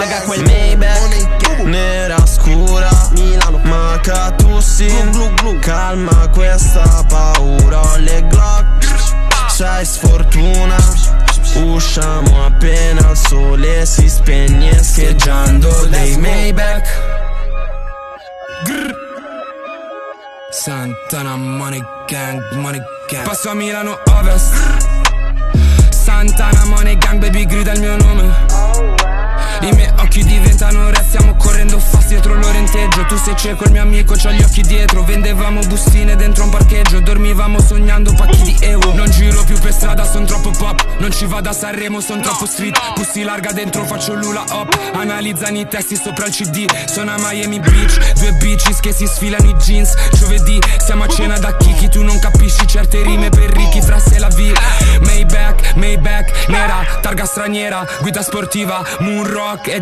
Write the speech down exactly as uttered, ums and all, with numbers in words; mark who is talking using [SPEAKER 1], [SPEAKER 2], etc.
[SPEAKER 1] paga quel Maybach nera scura, Milano, Macatussin, calma questa paura. Ho le Glock, c'hai sfortuna, usciamo appena il sole si spegne scheggiando dei Maybach. Grr. Santana Money Gang, Money Gang. Passo a Milano Ovest, Santana Money Gang, baby grida il mio nome. I miei occhi diventano re, stiamo correndo fast dietro l'orenteggio. Tu sei cieco, il mio amico c'ha gli occhi dietro. Vendevamo bustine dentro un parcheggio, dormivamo sognando pacchi di euro. Non giro più per strada, son troppo pop. Non ci vado a Sanremo, son troppo street. Pussi larga dentro, faccio l'ula hop. Analizzano i testi sopra il C D. Sono a Miami Beach, due bitches che si sfilano i jeans. Giovedì, siamo a cena da Kiki. Tu non capisci certe rime per ricchi, fra sé la vita. Maybach, Maybach, nera, targa straniera, guida sportiva, Moonrock.